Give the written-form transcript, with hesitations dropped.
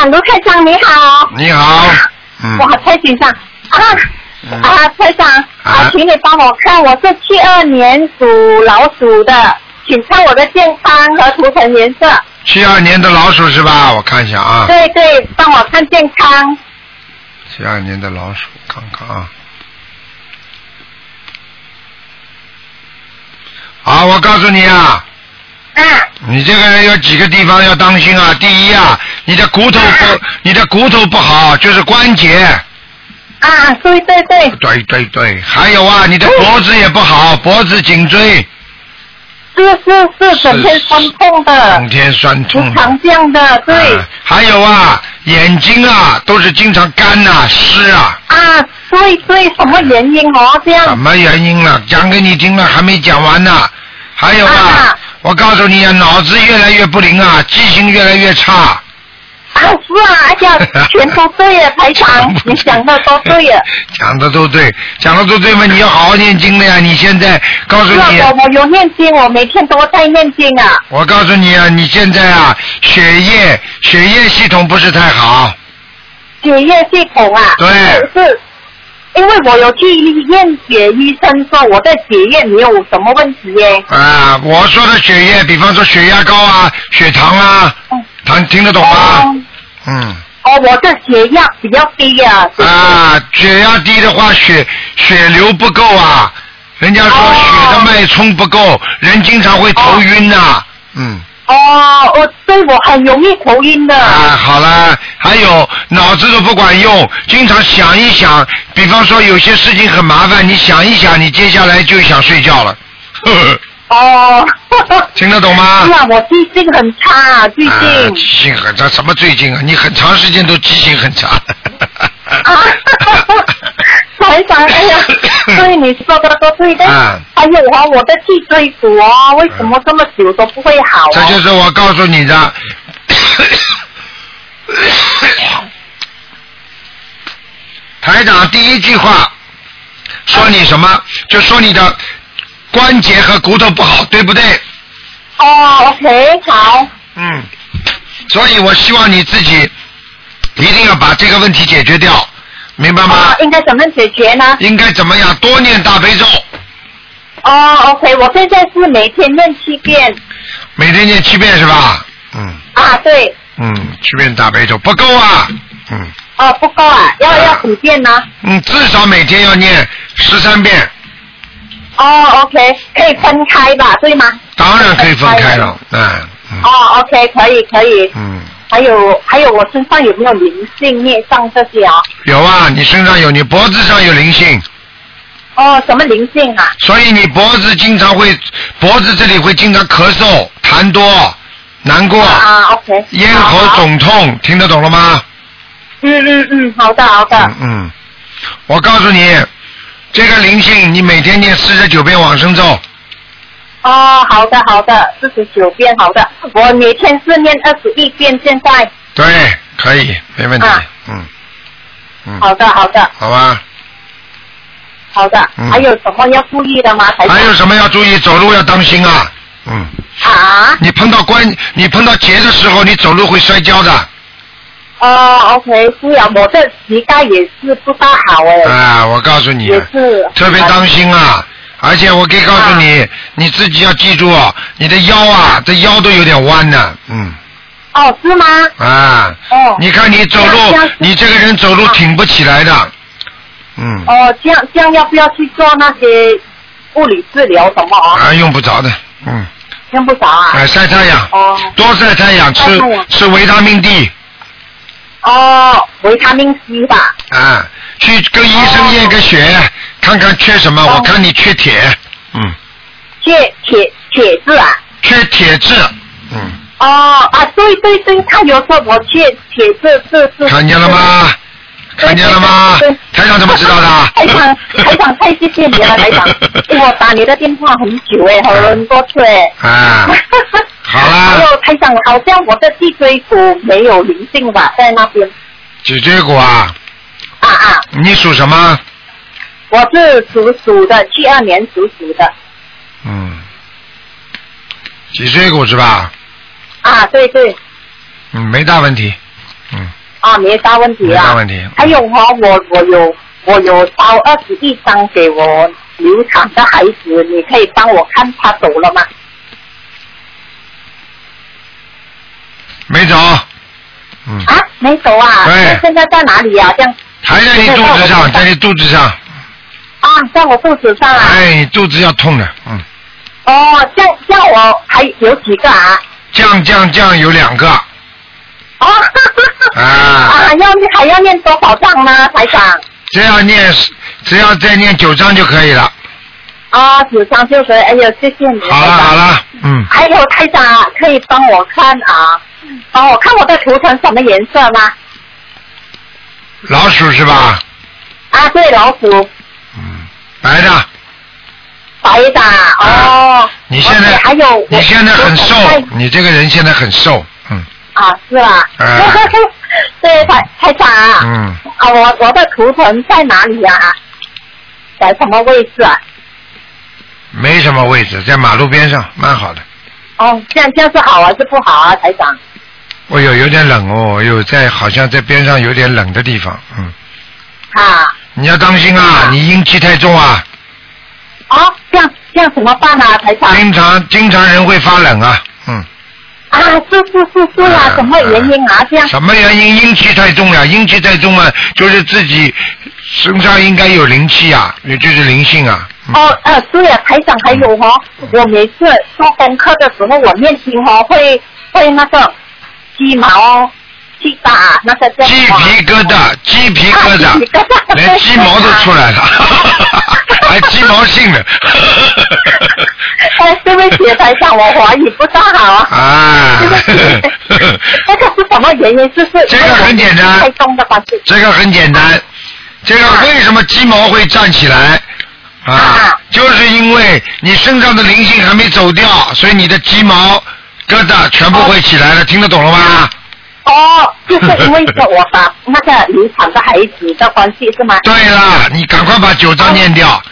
卢台长你好。 你好。 哇，太紧张台长请你帮我看，我是72年属老鼠的，请看我的健康和图腾颜色。 72年的老鼠是吧？我看一下啊。 对对，帮我看健康。 72年的老鼠，看看啊。好，我告诉你啊。你这个人有几个地方要当心啊。第一啊，你的骨头不好，就是关节。 对对对。 对，还有啊，你的脖子也不好，脖子颈椎。 是，整天酸痛的。 整天酸痛。 经常这样的，对。 还有啊，眼睛啊，都是经常干呐、湿啊。 对，什么原因这样？ 什么原因了？讲给你听了，还没讲完呢。还有啊，我告诉你啊，脑子越来越不灵啊，记性越来越差。 是啊，而且全都对了，台长，你讲的都对了。 讲的都对嘛，你要好好念经的呀！你现在告诉你， 我有念经，我每天都在念经啊。 我告诉你啊，你现在啊，血液系统不是太好。 血液系统啊？ 对。 是。因为我有去验血，医生说我的血液没有什么问题耶。 我说的血液，比方说血压高啊、血糖啊，听得懂吗？ 我的血压比较低啊。 血压低的话，血流不够啊，人家说血的脉冲不够，人经常会头晕呐。 对，我很容易头晕的。 好了，还有脑子都不管用，经常想一想，比方说有些事情很麻烦，你想一想，你接下来就想睡觉了。听得懂吗？ 是啊，我记性很差，最近。 记性很差？什么最近啊？你很长时间都记性很差。 台长，哎呀，对你说的都对的。还有我的脊椎骨为什么这么久都不会好？ 这就是我告诉你的。台长第一句话说你什么？就说你的关节和骨头不好，对不对 ？OK， 好。 所以我希望你自己一定要把这个问题解决掉。明白吗？ 应该怎么解决呢？ 应该怎么样？多念大悲咒。 OK， 我现在是每天念7遍。 每天念7遍是吧？ 对。 7遍大悲咒不够啊。 不够啊，要几遍呢？ 至少每天要念13遍。 OK， 可以分开吧，对吗？ 当然可以分开了。 OK， 可以。还有，我身上有没有灵性孽障这些啊？ 有啊，你身上有，你脖子上有灵性。 什么灵性啊？ 所以你脖子这里会经常咳嗽、痰多、难过。 OK。 咽喉肿痛，听得懂了吗？ 好的。 我告诉你，这个灵性，你每天念49遍往生咒。 好的，49遍，好的。我每天是念21遍，现在。 对，可以，没问题。 好的。 好吧。 好的。还有什么要注意的吗？ 还有什么要注意？走路要当心啊。你碰到节的时候，你走路会摔跤的。 OK， 是啊，我的膝盖也是不大好哎。 我告诉你， 也是特别当心啊。而且我可以告诉你，你自己要记住，你的腰这腰都有点弯呢。 是吗？ 你看你走路，你这个人走路挺不起来的。 这样要不要去做那些物理治疗什么用不着的。 用不着啊。 晒太阳。多晒太阳，吃维他命 D。 维他命 C 吧。 去跟医生验个血，看看缺什么。我看你缺铁。 缺铁质啊。 缺铁质。 对，他有说我缺铁质是。看见了吗？ 台长怎么知道的？ 台长太谢谢你了，台长。我打你的电话很久很多次好啦。 还有台长，好像我的脊椎骨没有灵性吧，在那边。 脊椎骨啊？你属什么？ 我是属的，72年属的。 脊椎骨是吧？ 对。 没大问题。 没大问题啊。 没大问题。 还有我有烧21张给我流产的孩子，你可以帮我看他走了吗？ 没走。 没走啊？ 对。 现在在哪里啊？这样。 还在你肚子上，在你肚子上。 在我肚子上啊。 你肚子要痛的， 这样我还有几个啊？降有2个。 还要念多少章呢，台长？ 只要再念9章就可以了。 9章就可以。哎呦，谢谢你。 好了， 还有台长，可以帮我看我的图腾什么颜色吗？ 老鼠是吧？ 对，老鼠。 白的。 白的。 你现在很瘦，你这个人现在很瘦。 是吧？对，台长我的图腾在哪里啊？在什么位置啊？ 没什么位置，在马路边上，蛮好的。 这样是好还是不好啊，台长？ 有点冷好像在边上有点冷的地方，你要当心啊，你阴气太重啊。 这样怎么办啊，台长？ 经常人会发冷啊， 是啊，什么原因啊？这样什么原因？阴气太重了，阴气太重了，就是自己身上应该有灵气啊，也就是灵性啊。 对啊，台长还有我每次做功课的时候，我念经会那个鸡毛去打那个叫鸡皮疙瘩，连鸡毛都出来了，还鸡毛性的。 对不起，台长，我华语不大好。对不起，这个是什么原因？ 这个很简单。 太重的关系。 这个很简单，这个为什么鸡毛会站起来？就是因为你身上的灵性还没走掉，所以你的鸡毛疙瘩全部会起来了，听得懂了吗？ 就是因为我把那个流产的孩子的关系是吗？ 对了，你赶快把9章念掉，